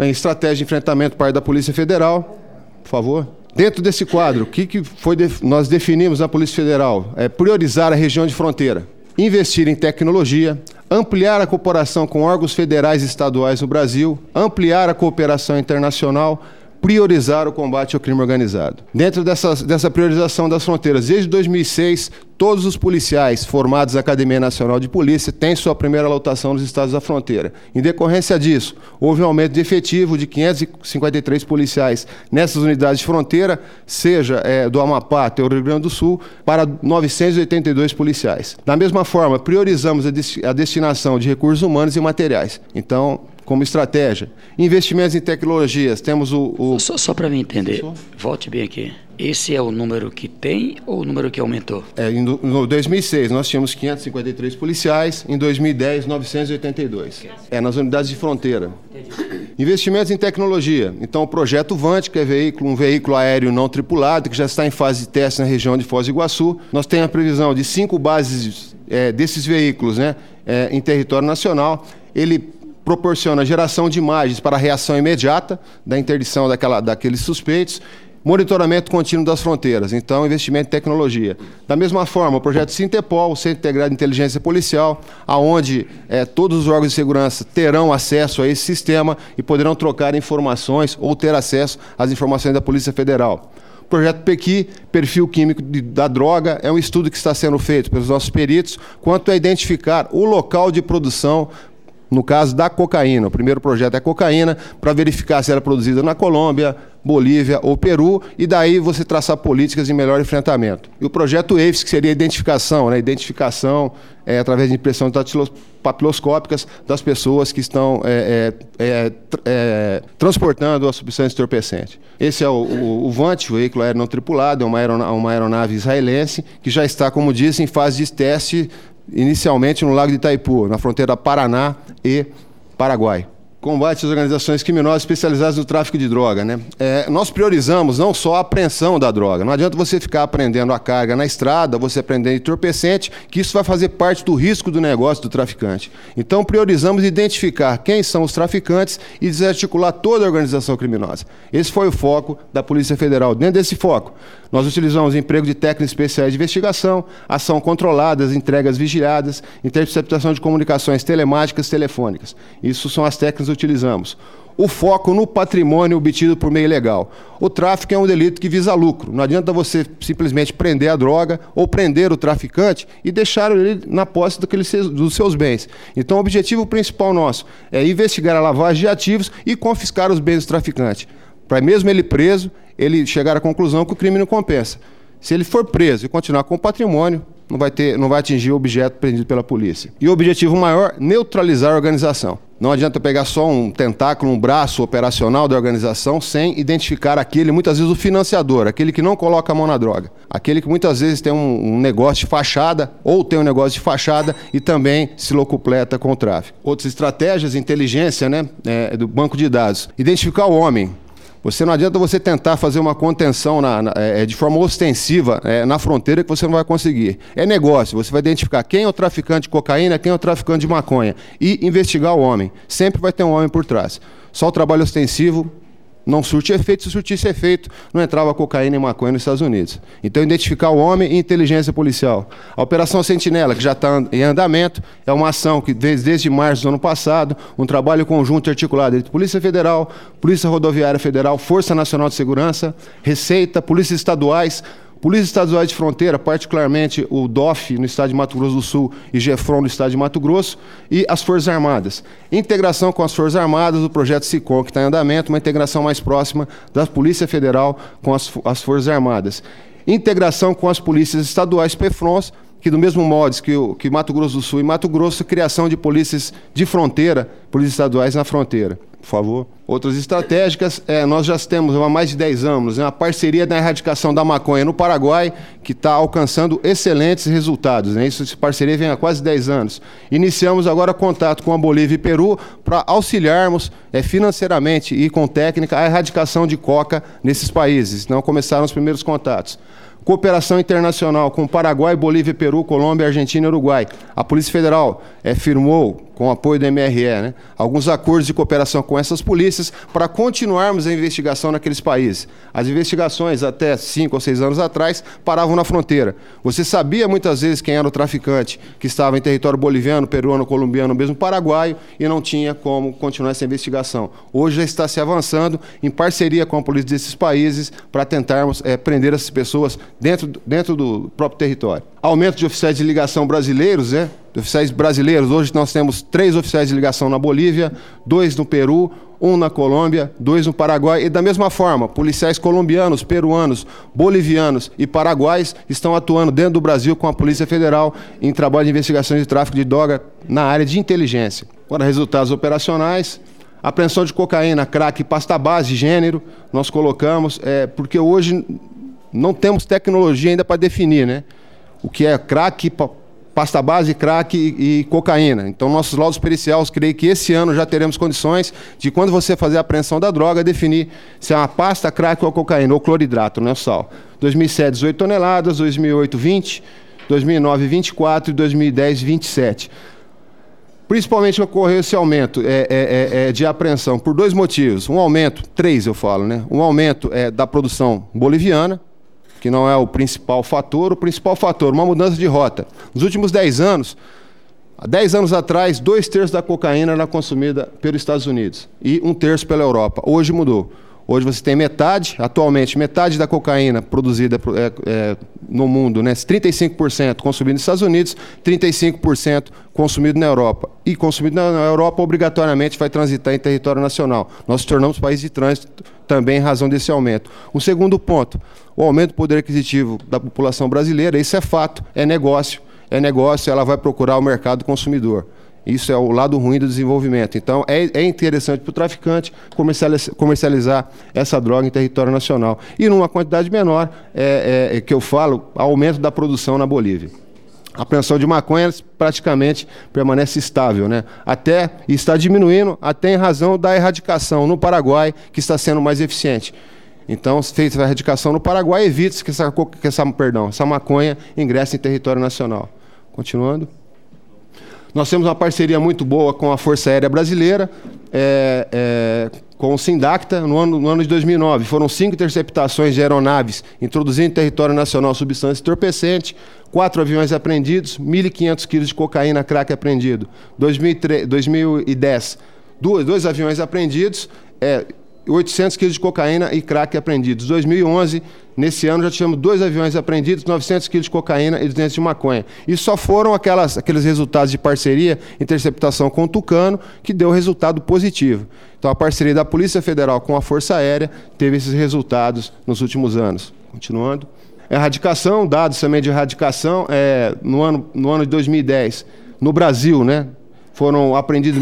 em estratégia de enfrentamento parte da Polícia Federal, por favor. Dentro desse quadro, o que nós definimos na Polícia Federal? É priorizar a região de fronteira, investir em tecnologia, ampliar a cooperação com órgãos federais e estaduais no Brasil, ampliar a cooperação internacional, priorizar o combate ao crime organizado. Dentro dessa priorização das fronteiras, desde 2006, todos os policiais formados na Academia Nacional de Polícia têm sua primeira lotação nos estados da fronteira. Em decorrência disso, houve um aumento de efetivo de 553 policiais nessas unidades de fronteira, seja do Amapá até o Rio Grande do Sul, para 982 policiais. Da mesma forma, priorizamos a destinação de recursos humanos e materiais. Então, como estratégia, investimentos em tecnologias, temos Só para mim entender, volte bem aqui. Esse é o número que tem ou o número que aumentou? Em 2006, nós tínhamos 553 policiais, em 2010, 982. Nas unidades de fronteira. Investimentos em tecnologia. Então, o projeto VANT, que é um veículo aéreo não tripulado, que já está em fase de teste na região de Foz do Iguaçu. Nós temos a previsão de 5 bases desses veículos em território nacional. Ele proporciona geração de imagens para a reação imediata da interdição daqueles suspeitos, monitoramento contínuo das fronteiras, então investimento em tecnologia. Da mesma forma, o projeto Sintepol, o Centro Integrado de Inteligência Policial, aonde todos os órgãos de segurança terão acesso a esse sistema e poderão trocar informações ou ter acesso às informações da Polícia Federal. O projeto PEQI, Perfil Químico da Droga, é um estudo que está sendo feito pelos nossos peritos quanto a identificar o local de produção, no caso da cocaína. O primeiro projeto é cocaína, para verificar se ela é produzida na Colômbia, Bolívia ou Peru, e daí você traçar políticas de melhor enfrentamento. E o projeto EIFS, que seria a identificação, identificação através de impressões papiloscópicas das pessoas que estão transportando a substância entorpecente. Esse é o VANT, o veículo aéreo não tripulado, é uma aeronave israelense, que já está, como disse, em fase de teste, inicialmente no Lago de Itaipu, na fronteira Paraná e Paraguai. Combate às organizações criminosas especializadas no tráfico de droga. Nós priorizamos não só a apreensão da droga. Não adianta você ficar aprendendo a carga na estrada, você aprender entorpecente, que isso vai fazer parte do risco do negócio do traficante. Então, priorizamos identificar quem são os traficantes e desarticular toda a organização criminosa. Esse foi o foco da Polícia Federal. Dentro desse foco, nós utilizamos emprego de técnicos especiais de investigação, ação controlada, entregas vigiadas, interceptação de comunicações telemáticas, telefônicas. Isso são as técnicas que utilizamos. O foco no patrimônio obtido por meio ilegal. O tráfico é um delito que visa lucro. Não adianta você simplesmente prender a droga ou prender o traficante e deixar ele na posse dos seus bens. Então, o objetivo principal nosso é investigar a lavagem de ativos e confiscar os bens do traficante. Para mesmo ele preso, ele chegar à conclusão que o crime não compensa. Se ele for preso e continuar com o patrimônio, não vai atingir o objeto prendido pela polícia. E o objetivo maior, neutralizar a organização. Não adianta pegar só um tentáculo, um braço operacional da organização sem identificar muitas vezes o financiador, aquele que não coloca a mão na droga. Aquele que muitas vezes tem um negócio de fachada ou tem um negócio de fachada e também se locupleta com o tráfico. Outras estratégias, inteligência, do banco de dados. Identificar o homem. Não adianta você tentar fazer uma contenção de forma ostensiva na fronteira que você não vai conseguir. É negócio, você vai identificar quem é o traficante de cocaína, quem é o traficante de maconha e investigar o homem. Sempre vai ter um homem por trás. Só o trabalho ostensivo não surte efeito. Se surtisse efeito, não entrava cocaína e maconha nos Estados Unidos. Então, identificar o homem e inteligência policial. A Operação Sentinela, que já está em andamento, é uma ação que desde março do ano passado, um trabalho conjunto e articulado entre Polícia Federal, Polícia Rodoviária Federal, Força Nacional de Segurança, Receita, Polícias Estaduais, Polícias Estaduais de Fronteira, particularmente o DOF no estado de Mato Grosso do Sul e GEFRON no estado de Mato Grosso, e as Forças Armadas. Integração com as Forças Armadas, o projeto SICOM, que está em andamento, uma integração mais próxima da Polícia Federal com as Forças Armadas. Integração com as polícias estaduais PFRONs, que do mesmo modo que Mato Grosso do Sul e Mato Grosso, criação de polícias de fronteira, polícias estaduais na fronteira. Por favor. Outras estratégicas, nós já temos há mais de 10 anos uma parceria na erradicação da maconha no Paraguai, que está alcançando excelentes resultados. Essa parceria vem há quase 10 anos. Iniciamos agora contato com a Bolívia e Peru para auxiliarmos financeiramente e com técnica a erradicação de coca nesses países. Então começaram os primeiros contatos. Cooperação internacional com Paraguai, Bolívia, Peru, Colômbia, Argentina e Uruguai. A Polícia Federal firmou com o apoio do MRE, né, alguns acordos de cooperação com essas polícias para continuarmos a investigação naqueles países. As investigações, até 5 ou 6 anos atrás, paravam na fronteira. Você sabia muitas vezes quem era o traficante que estava em território boliviano, peruano, colombiano, mesmo paraguaio, e não tinha como continuar essa investigação. Hoje já está se avançando em parceria com a polícia desses países para tentarmos prender essas pessoas dentro do próprio território. Aumento de oficiais de ligação brasileiros, né? Oficiais brasileiros, hoje nós temos 3 oficiais de ligação na Bolívia, 2 no Peru, 1 na Colômbia, 2 no Paraguai, e da mesma forma, policiais colombianos, peruanos, bolivianos e paraguaios estão atuando dentro do Brasil com a Polícia Federal em trabalho de investigação de tráfico de droga na área de inteligência. Agora, resultados operacionais: apreensão de cocaína, crack e pasta base de gênero, nós colocamos, porque hoje não temos tecnologia ainda para definir, né, o que é crack, pasta base, crack e cocaína. Então, nossos laudos periciais, creio que esse ano já teremos condições de, quando você fazer a apreensão da droga, definir se é uma pasta, crack ou cocaína, ou cloridrato, né, o sal. 2007, 18 toneladas, 2008, 20, 2009, 24 e 2010, 27. Principalmente ocorreu esse aumento de apreensão por 2 motivos. Um aumento, 3 eu falo, né? Um aumento da produção boliviana, que não é o principal fator. O principal fator, uma mudança de rota. Nos últimos 10 anos, há 10 anos atrás, 2/3 da cocaína era consumida pelos Estados Unidos e 1/3 pela Europa. Hoje mudou. Hoje você tem atualmente, metade da cocaína produzida no mundo, né, 35% consumido nos Estados Unidos, 35% consumido na Europa. E consumido na Europa, obrigatoriamente, vai transitar em território nacional. Nós nos tornamos país de trânsito também em razão desse aumento. Um segundo ponto, o aumento do poder aquisitivo da população brasileira. Isso é fato, é negócio, ela vai procurar o mercado consumidor. Isso é o lado ruim do desenvolvimento. Então, é interessante para o traficante comercializar essa droga em território nacional. E numa quantidade menor, que eu falo, aumento da produção na Bolívia. A apreensão de maconha praticamente permanece estável, né? E está diminuindo até em razão da erradicação no Paraguai, que está sendo mais eficiente. Então, feita a erradicação no Paraguai, evita-se que essa maconha ingresse em território nacional. Continuando. Nós temos uma parceria muito boa com a Força Aérea Brasileira, com o Sindacta, no ano de 2009. Foram 5 interceptações de aeronaves introduzindo em território nacional substância entorpecente, 4 aviões apreendidos, 1.500 quilos de cocaína crack apreendido. 2010, 2 aviões apreendidos, 800 quilos de cocaína e crack apreendidos. 2011, nesse ano, já tivemos 2 aviões apreendidos, 900 quilos de cocaína e 200 de maconha. E só foram aqueles resultados de parceria, interceptação com o Tucano, que deu resultado positivo. Então, a parceria da Polícia Federal com a Força Aérea teve esses resultados nos últimos anos. Continuando. Erradicação, dados também de erradicação, no ano de 2010, no Brasil, né, foram apreendidos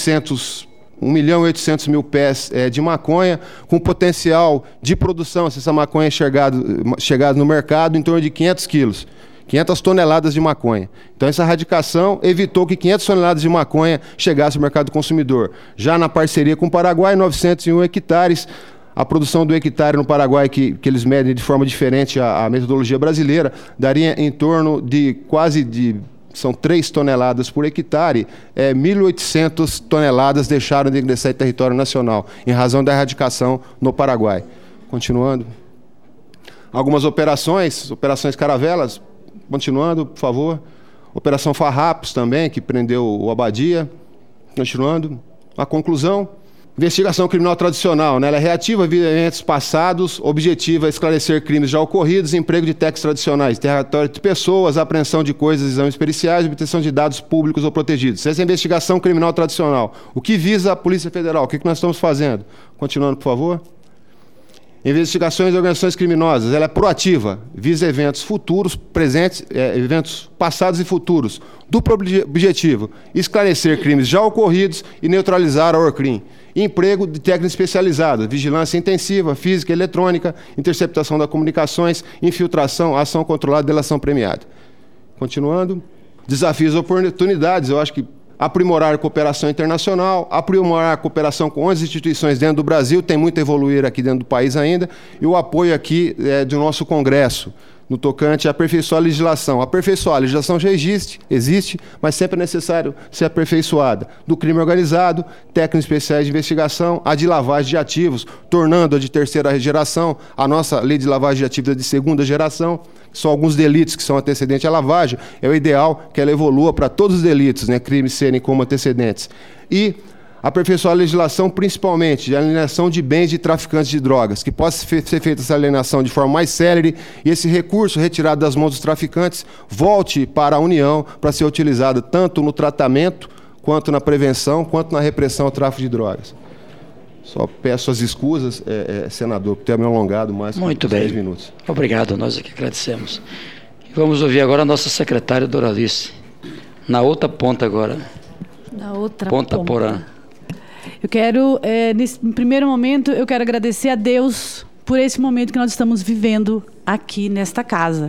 1.800.000 pés de maconha, com potencial de produção, se essa maconha chegado no mercado, em torno de 500 quilos, 500 toneladas de maconha. Então, essa erradicação evitou que 500 toneladas de maconha chegasse ao mercado consumidor. Já na parceria com o Paraguai, 901 hectares, a produção do hectare no Paraguai, que eles medem de forma diferente a metodologia brasileira, daria em torno de são 3 toneladas por hectare, 1.800 toneladas deixaram de ingressar em território nacional, em razão da erradicação no Paraguai. Continuando. Algumas operações Caravelas, continuando, por favor. Operação Farrapos também, que prendeu o Abadia. Continuando. A conclusão. Investigação criminal tradicional, né? Ela é reativa a eventos passados, objetiva esclarecer crimes já ocorridos, emprego de técnicas tradicionais, interrogatório de pessoas, apreensão de coisas, exames periciais, obtenção de dados públicos ou protegidos. Essa é a investigação criminal tradicional. O que visa a Polícia Federal? O que nós estamos fazendo? Continuando, por favor. Investigações de organizações criminosas, ela é proativa, visa eventos futuros, presentes, eventos passados e futuros. Duplo objetivo, esclarecer crimes já ocorridos e neutralizar a ORCRIM. Emprego de técnica especializada, vigilância intensiva, física e eletrônica, interceptação das comunicações, infiltração, ação controlada e delação premiada. Continuando. Desafios e oportunidades, eu acho que aprimorar a cooperação internacional, aprimorar a cooperação com 11 instituições dentro do Brasil, tem muito a evoluir aqui dentro do país ainda, e o apoio aqui do nosso Congresso, no tocante a aperfeiçoar a legislação. Aperfeiçoar, a legislação já existe, mas sempre é necessário ser aperfeiçoada. Do crime organizado, técnicos especiais de investigação, a de lavagem de ativos, tornando a de terceira geração, a nossa lei de lavagem de ativos é de segunda geração, são alguns delitos que são antecedentes à lavagem, é o ideal que ela evolua para todos os delitos, né, crimes serem como antecedentes. E aperfeiçoar a legislação, principalmente de alienação de bens de traficantes de drogas, que possa ser feita essa alienação de forma mais célere e esse recurso retirado das mãos dos traficantes volte para a União para ser utilizado tanto no tratamento, quanto na prevenção, quanto na repressão ao tráfico de drogas. Só peço as escusas, senador, por ter me alongado mais Muito que 10 bem. minutos. Obrigado, nós aqui agradecemos. Vamos ouvir agora a nossa secretária Doralice, na outra ponta agora. Na outra ponta. Porã. Eu quero, nesse primeiro momento, eu quero agradecer a Deus por esse momento que nós estamos vivendo aqui nesta casa.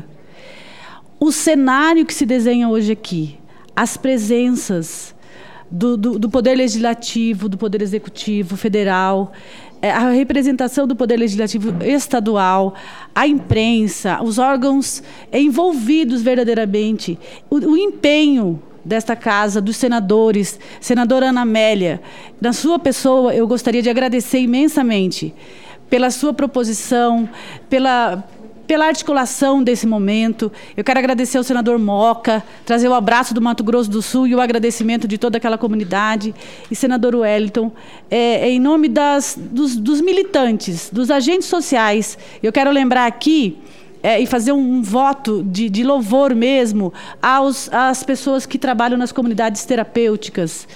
O cenário que se desenha hoje aqui, as presenças do Poder Legislativo, do Poder Executivo Federal, a representação do Poder Legislativo Estadual, a imprensa, os órgãos envolvidos verdadeiramente, o empenho desta casa, dos senadores, senadora Ana Amélia, na sua pessoa, eu gostaria de agradecer imensamente pela sua proposição, pela articulação desse momento. Eu quero agradecer ao senador Moca, trazer o abraço do Mato Grosso do Sul e o agradecimento de toda aquela comunidade. E senador Wellington, em nome dos militantes, dos agentes sociais, eu quero lembrar aqui e fazer um voto de louvor mesmo às pessoas que trabalham nas comunidades terapêuticas,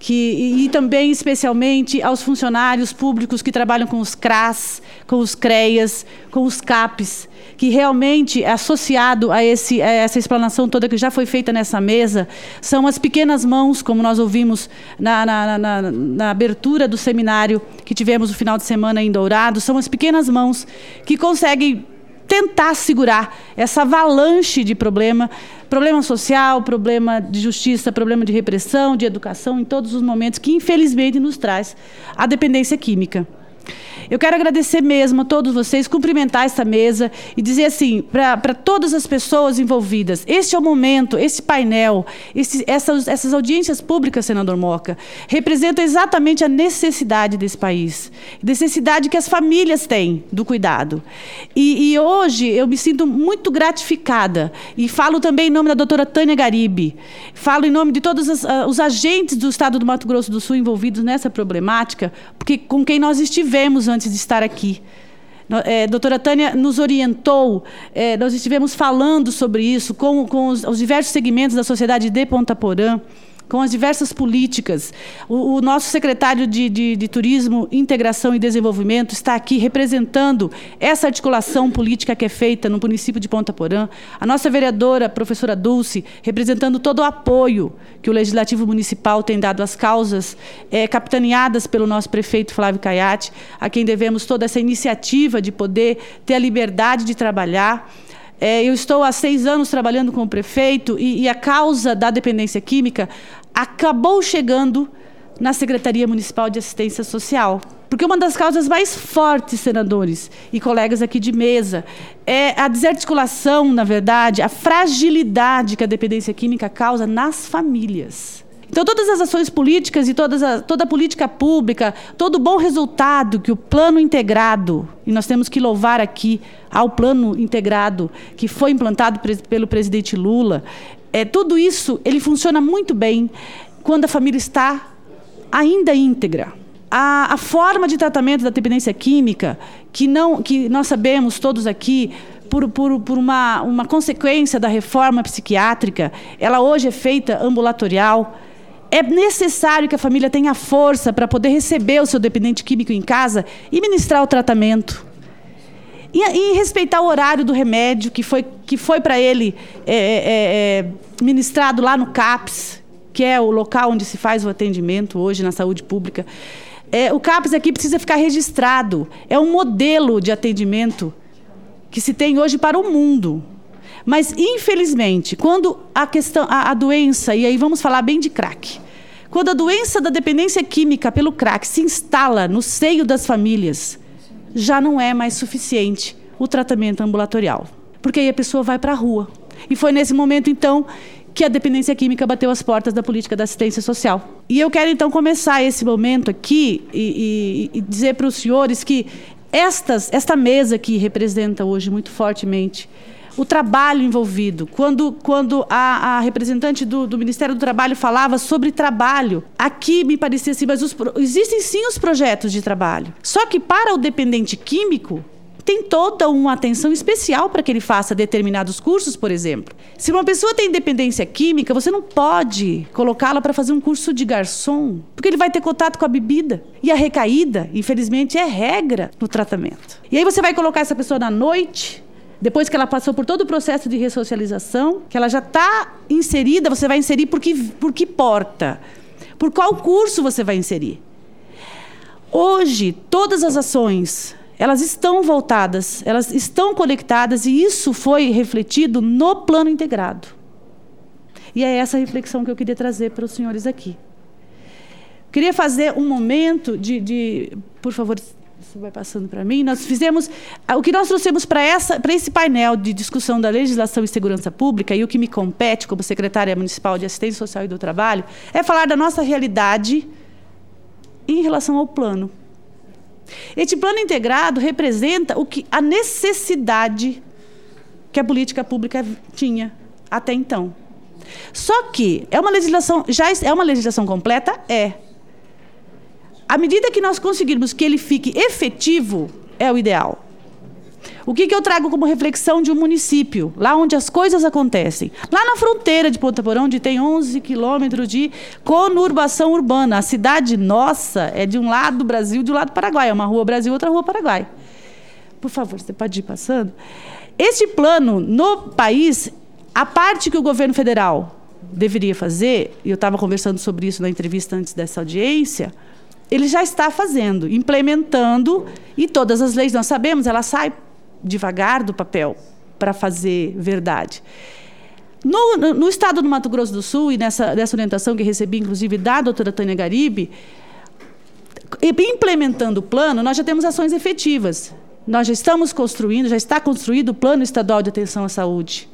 e também, especialmente, aos funcionários públicos que trabalham com os CRAS, com os CREAS, com os CAPs, que realmente, associado a essa explanação toda que já foi feita nessa mesa, são as pequenas mãos, como nós ouvimos na abertura do seminário que tivemos no final de semana em Dourado, são as pequenas mãos que conseguem tentar segurar essa avalanche de problema social, problema de justiça, problema de repressão, de educação, em todos os momentos que, infelizmente, nos traz a dependência química. Eu quero agradecer mesmo a todos vocês, cumprimentar essa mesa e dizer assim, para todas as pessoas envolvidas, este é o momento, esse painel, essas audiências públicas, senador Moca, representam exatamente a necessidade desse país, necessidade que as famílias têm do cuidado. E hoje eu me sinto muito gratificada, e falo também em nome da doutora Tânia Garibe, falo em nome de todos os agentes do Estado do Mato Grosso do Sul envolvidos nessa problemática, porque com quem nós estivemos antes de estar aqui. Doutora Tânia nos orientou, nós estivemos falando sobre isso com os diversos segmentos da sociedade de Ponta Porã, com as diversas políticas. O nosso secretário de Turismo, Integração e Desenvolvimento está aqui representando essa articulação política que é feita no município de Ponta Porã. A nossa vereadora, professora Dulce, representando todo o apoio que o Legislativo Municipal tem dado às causas capitaneadas pelo nosso prefeito Flávio Caiati, a quem devemos toda essa iniciativa de poder ter a liberdade de trabalhar. Eu estou há 6 anos trabalhando com o prefeito e a causa da dependência química acabou chegando na Secretaria Municipal de Assistência Social. Porque uma das causas mais fortes, senadores e colegas aqui de mesa, é a desarticulação, na verdade, a fragilidade que a dependência química causa nas famílias. Então, todas as ações políticas e toda a política pública, todo o bom resultado que o plano integrado, e nós temos que louvar aqui ao plano integrado que foi implantado pelo presidente Lula, tudo isso ele funciona muito bem quando a família está ainda íntegra. A forma de tratamento da dependência química, que nós sabemos todos aqui, por uma consequência da reforma psiquiátrica, ela hoje é feita ambulatorial. É necessário que a família tenha força para poder receber o seu dependente químico em casa e ministrar o tratamento. E respeitar o horário do remédio que foi para ele ministrado lá no CAPS, que é o local onde se faz o atendimento hoje na saúde pública. O CAPS aqui precisa ficar registrado. É um modelo de atendimento que se tem hoje para o mundo. Mas, infelizmente, quando a doença, e aí vamos falar bem de crack, quando a doença da dependência química pelo crack se instala no seio das famílias, já não é mais suficiente o tratamento ambulatorial. porque aí a pessoa vai para a rua. E foi nesse momento, então, que a dependência química bateu as portas da política da assistência social. E eu quero, então, começar esse momento aqui e dizer para os senhores que esta mesa aqui representa hoje muito fortemente o trabalho envolvido. Quando a representante do Ministério do Trabalho falava sobre trabalho, aqui me parecia assim, mas existem sim os projetos de trabalho. Só que para o dependente químico, tem toda uma atenção especial para que ele faça determinados cursos, por exemplo. Se uma pessoa tem dependência química, você não pode colocá-la para fazer um curso de garçom, porque ele vai ter contato com a bebida. E a recaída, infelizmente, é regra no tratamento. E aí você vai colocar essa pessoa na noite, depois que ela passou por todo o processo de ressocialização, que ela já está inserida, você vai inserir por que porta? Por qual curso você vai inserir? Hoje, todas as ações, elas estão voltadas, elas estão conectadas, e isso foi refletido no plano integrado. E é essa reflexão que eu queria trazer para os senhores aqui. Queria fazer um momento por favor, isso vai passando para mim. O que nós trouxemos para esse painel de discussão da legislação e segurança pública, e o que me compete como secretária municipal de Assistência Social e do Trabalho, é falar da nossa realidade em relação ao plano. Este plano integrado representa a necessidade que a política pública tinha até então. Só que é uma legislação, já é uma legislação completa? É. À medida que nós conseguirmos que ele fique efetivo, é o ideal. O que eu trago como reflexão de um município, lá onde as coisas acontecem? Lá na fronteira de Ponta Porã, onde tem 11 quilômetros de conurbação urbana. A cidade nossa é de um lado do Brasil e de um lado do Paraguai. É uma rua Brasil, outra rua Paraguai. Por favor, você pode ir passando? Este plano, no país, a parte que o governo federal deveria fazer, e eu estava conversando sobre isso na entrevista antes dessa audiência, ele já está fazendo, implementando, e todas as leis, nós sabemos, ela sai devagar do papel para fazer verdade. No estado do Mato Grosso do Sul, e nessa orientação que recebi, inclusive, da doutora Tânia Garibe, implementando o plano, nós já temos ações efetivas. Nós já estamos construindo, já está construído o Plano Estadual de Atenção à Saúde.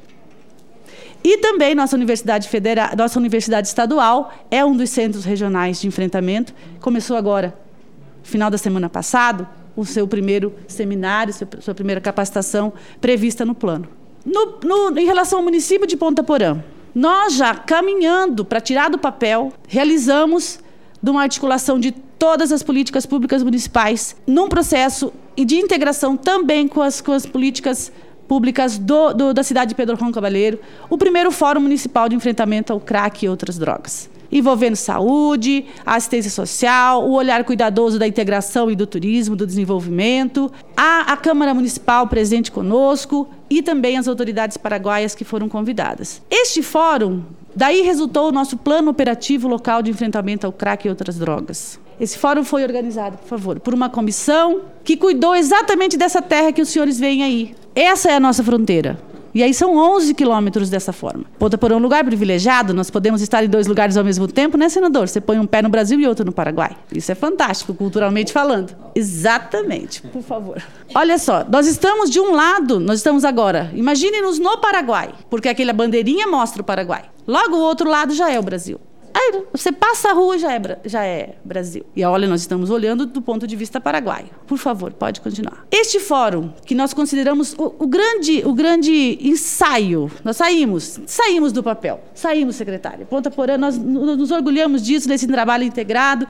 E também nossa universidade estadual é um dos centros regionais de enfrentamento. Começou agora, final da semana passada, o seu primeiro seminário, sua primeira capacitação prevista no plano. Em relação ao município de Ponta Porã, nós já caminhando para tirar do papel, realizamos de uma articulação de todas as políticas públicas municipais, num processo de integração também com as políticas públicas da cidade de Pedro Juan Cabaleiro, o primeiro Fórum Municipal de Enfrentamento ao Crack e outras drogas, envolvendo saúde, a assistência social, o olhar cuidadoso da integração e do turismo, do desenvolvimento, a Câmara Municipal presente conosco e também as autoridades paraguaias que foram convidadas. Este fórum, daí resultou o nosso Plano Operativo Local de Enfrentamento ao Crack e outras drogas. Esse fórum foi organizado, por favor, por uma comissão que cuidou exatamente dessa terra que os senhores veem aí. Essa é a nossa fronteira. E aí são 11 quilômetros dessa forma. Ponta Porã é um lugar privilegiado, nós podemos estar em 2 lugares ao mesmo tempo, né, senador? Você põe um pé no Brasil e outro no Paraguai. Isso é fantástico, culturalmente falando. Exatamente, por favor. Olha só, nós estamos de um lado, nós estamos agora, imagine-nos no Paraguai, porque aquela bandeirinha mostra o Paraguai. Logo o outro lado já é o Brasil. Aí você passa a rua e já é Brasil. E olha, nós estamos olhando do ponto de vista paraguaio. Por favor, pode continuar. Este fórum, que nós consideramos o grande ensaio, nós saímos do papel. Saímos, secretária. Ponta Porã, nós nos orgulhamos disso, desse trabalho integrado.